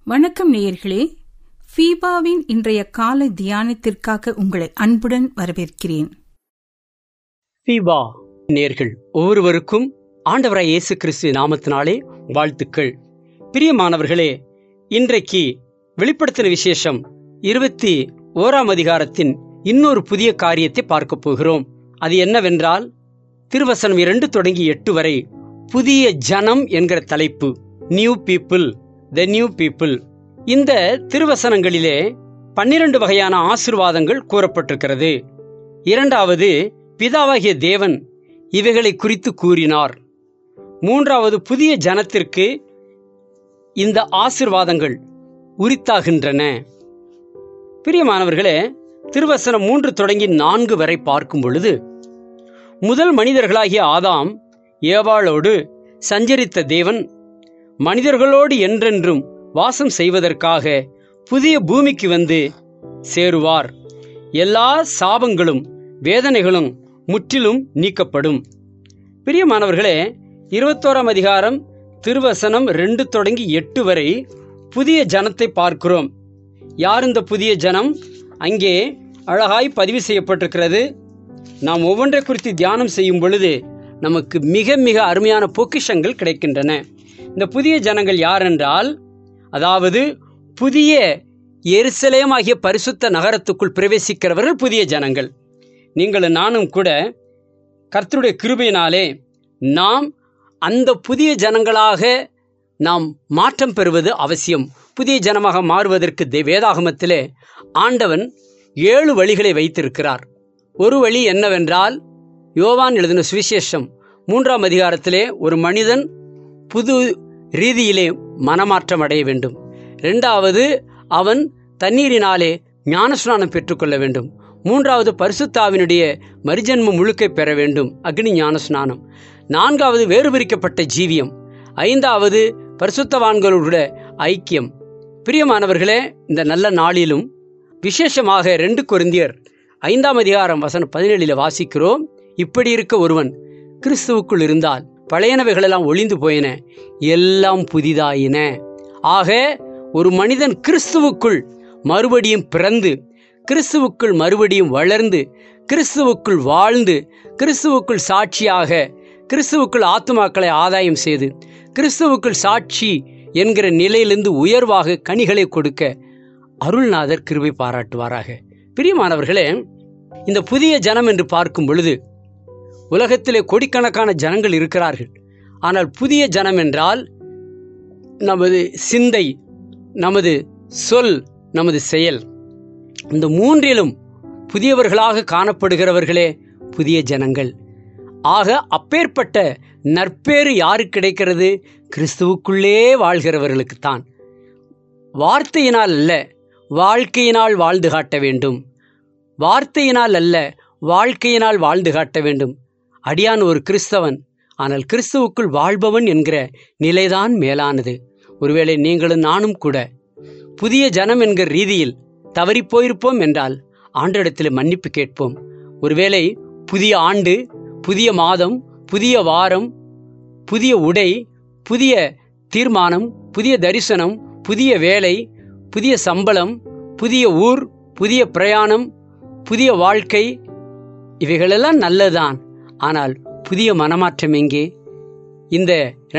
வணக்கம் நேயர்களே, ஃபீபாவின் இன்றைய காலை தியானத்திற்காக உங்களை அன்புடன் வரவேற்கிறேன். ஃபீபா நேயர்கள் ஒவ்வொருவருக்கும் ஆண்டவராய் இயேசு கிறிஸ்து நாமத்தினாலே வாழ்த்துக்கள். பிரியமானவர்களே, இன்றைக்கு வெளிப்படுத்தின விசேஷம் 21ஆம் அதிகாரத்தின் இன்னொரு புதிய காரியத்தை பார்க்க போகிறோம். அது என்னவென்றால், திருவசனம் 2 தொடங்கி 8 வரை புதிய ஜனம் என்கிற தலைப்பு. New people, the new people. இந்த திருவசனங்களிலே 12 வகையான ஆசீர்வாதங்கள் கூறப்பட்டிருக்கிறது. இரண்டாவது, பிதாவாகிய தேவன் இவைகளை குறித்து கூறினார். மூன்றாவது, புதிய ஜனத்திற்கு இந்த ஆசீர்வாதங்கள் உரித்தாகின்றன. பிரியமானவர்களே, திருவசனம் 3 தொடங்கி 4 வரை பார்க்கும் பொழுது, முதல் மனிதர்களாகிய ஆதாம் ஏவாளோடு சஞ்சரித்த தேவன் மனிதர்களோடு என்றென்றும் வாசம் செய்வதற்காக புதிய பூமிக்கு வந்து சேருவார். எல்லா சாபங்களும் வேதனைகளும் முற்றிலும் நீக்கப்படும். பிரியமானவர்களே, 21ஆம் அதிகாரம் திருவசனம் 2 தொடங்கி 8 வரை புதிய ஜனத்தை பார்க்கிறோம். யார் இந்த புதிய ஜனம்? அங்கே அழகாய் பதிவு செய்யப்பட்டிருக்கிறது. நாம் ஒவ்வொன்றை குறித்து தியானம் செய்யும் பொழுது நமக்கு மிக மிக அருமையான பொக்கிஷங்கள் கிடைக்கின்றன. இந்த புதிய ஜனங்கள் யார் என்றால், அதாவது புதிய எருசலேம் ஆகிய பரிசுத்த நகரத்துக்குள் பிரவேசிக்கிறவர்கள் புதிய ஜனங்கள். நீங்களும் நானும் கூட கர்த்தருடைய கிருபையினாலே நாம் அந்த புதிய ஜனங்களாக நாம் மாற்றம் பெறுவது அவசியம். புதிய ஜனமாக மாறுவதற்கு வேதாகமத்திலே ஆண்டவன் 7 வழிகளை வைத்திருக்கிறார். ஒரு வழி என்னவென்றால், யோவான் எழுதின சுவிசேஷம் 3ஆம் அதிகாரத்திலே ஒரு மனிதன் புது ரீதியிலே மனமாற்றம் அடைய வேண்டும். 2வது, அவன் தண்ணீரினாலே ஞானஸ்நானம் பெற்றுக்கொள்ள வேண்டும். 3வது, பரிசுத்தாவினுடைய மறுஜன்மம் முழுக்கை பெற வேண்டும், அக்னி ஞானஸ்நானம். 4வது, வேறுபிரிக்கப்பட்ட ஜீவியம். 5வது, பரிசுத்தவான்களுடைய ஐக்கியம். பிரியமானவர்களே, இந்த நல்ல நாளிலும் விசேஷமாக 2 கொரிந்தியர் 5ஆம் அதிகாரம் வசனம் 17 வாசிக்கிறோம். இப்படி இருக்க ஒருவன் கிறிஸ்துவுக்குள் இருந்தால் பழையனவைகளெல்லாம் ஒளிந்து போயின, எல்லாம் புதிதாயின. ஆக ஒரு மனிதன் கிறிஸ்துவுக்குள் மறுபடியும் பிறந்து, கிறிஸ்துவுக்குள் மறுபடியும் வளர்ந்து, கிறிஸ்துவுக்குள் வாழ்ந்து, கிறிஸ்துவுக்குள் சாட்சியாக, கிறிஸ்துவுக்குள் ஆத்துமாக்களை ஆதாயம் செய்து, கிறிஸ்துவுக்குள் சாட்சி என்கிற நிலையிலிருந்து உயர்வாக கனிகளை கொடுக்க அருள்நாதர் கிருபை பாராட்டுவாராக. பிரியமானவர்களே, இந்த புதிய ஜனம் என்று பார்க்கும் பொழுது உலகத்திலே கோடிக்கணக்கான ஜனங்கள் இருக்கிறார்கள். ஆனால் புதிய ஜனம் என்றால் நமது சிந்தை, நமது சொல், நமது செயல், இந்த 3லும் புதியவர்களாக காணப்படுகிறவர்களே புதிய ஜனங்கள். ஆக அப்பேற்பட்ட நற்பேறு யாருக்கு கிடைக்கிறது? கிறிஸ்துவுக்குள்ளே வாழ்கிறவர்களுக்குத்தான். வார்த்தையினால் அல்ல, வாழ்க்கையினால் வாழ்ந்து காட்ட வேண்டும். வார்த்தையினால் அல்ல, வாழ்க்கையினால் வாழ்ந்து காட்ட வேண்டும். அடியான் ஒரு கிறிஸ்தவன், ஆனால் கிறிஸ்துவுக்குள் வாழ்பவன் என்கிற நிலைதான் மேலானது. ஒருவேளை நீங்களும் நானும் கூட புதிய ஜனம் என்கிற ரீதியில் தவறி போயிருப்போம் என்றால் ஆண்டவரிடத்தில் மன்னிப்பு கேட்போம். ஒருவேளை புதிய ஆண்டு, புதிய மாதம், புதிய வாரம், புதிய உடை, புதிய தீர்மானம், புதிய தரிசனம், புதிய வேலை, புதிய சம்பளம், புதிய ஊர், புதிய பிரயாணம், புதிய வாழ்க்கை, இவைகளெல்லாம் நல்லதுதான். ஆனால் புதிய மனமாற்றம் எங்கே? இந்த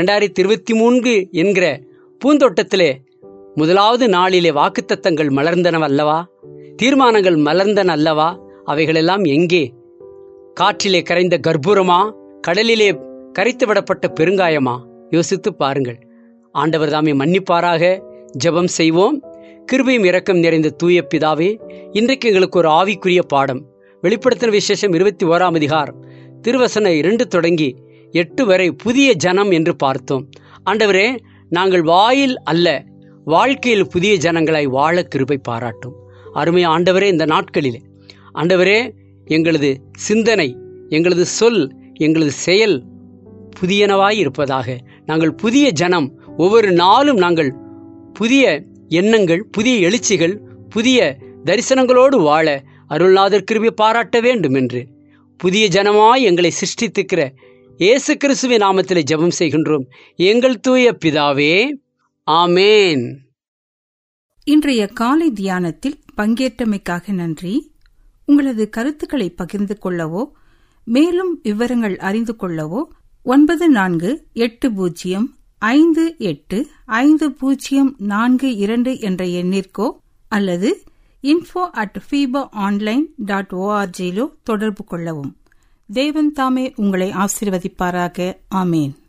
2023 என்கிற பூந்தோட்டத்திலே முதலாவது நாளிலே வாக்குத்தத்தங்கள் மலர்ந்தன அல்லவா? தீர்மானங்கள் மலர்ந்தன அல்லவா? அவைகளெல்லாம் எங்கே? காற்றிலே கரைந்த கற்பூரமா, கடலிலே கரைத்து விடப்பட்ட பெருங்காயமா? யோசித்து பாருங்கள். ஆண்டவர் தாமே மன்னிப்பாராக. ஜெபம் செய்வோம். கிருபையும் இரக்கம் நிறைந்த தூய பிதாவே, இன்றைக்கு எங்களுக்கு ஒரு ஆவிக்குரிய பாடம். வெளிப்படுத்தின விசேஷம் 21ஆம் அதிகாரம் திருவசனம் 2 தொடங்கி 8 வரை புதிய ஜனம் என்று பார்த்தோம். ஆண்டவரே, நாங்கள் வாயில் அல்ல, வாழ்க்கையில் புதிய ஜனங்களாய் வாழ கிருபை பாராட்டும். அருமை ஆண்டவரே, இந்த நாட்களிலே ஆண்டவரே, எங்களது சிந்தனை, எங்களது சொல், எங்களது செயல் புதியனவாய் இருப்பதாக. நாங்கள் புதிய ஜனம். ஒவ்வொரு நாளும் நாங்கள் புதிய எண்ணங்கள், புதிய எழுச்சிகள், புதிய தரிசனங்களோடு வாழ அருள்நாதர் கிருபை பாராட்ட வேண்டும் என்று புதிய ஜனமாய் எங்களை சிருஷ்டித்திருக்கிற இயேசு கிறிஸ்துவின் நாமத்திலே ஜெபம் செய்கின்றோம் எங்கள் தூய பிதாவே. ஆமேன். இன்றைய காலை தியானத்தில் பங்கேற்றமைக்காக நன்றி. உங்களது கருத்துக்களை பகிர்ந்து கொள்ளவோ மேலும் விவரங்கள் அறிந்து கொள்ளவோ 9458585042 என்ற எண்ணிற்கோ அல்லது info@fibaonline.org தொடர்பு கொள்ளவும். தேவன் தாமே உங்களை ஆசீர்வதிப்பாராக. ஆமேன்.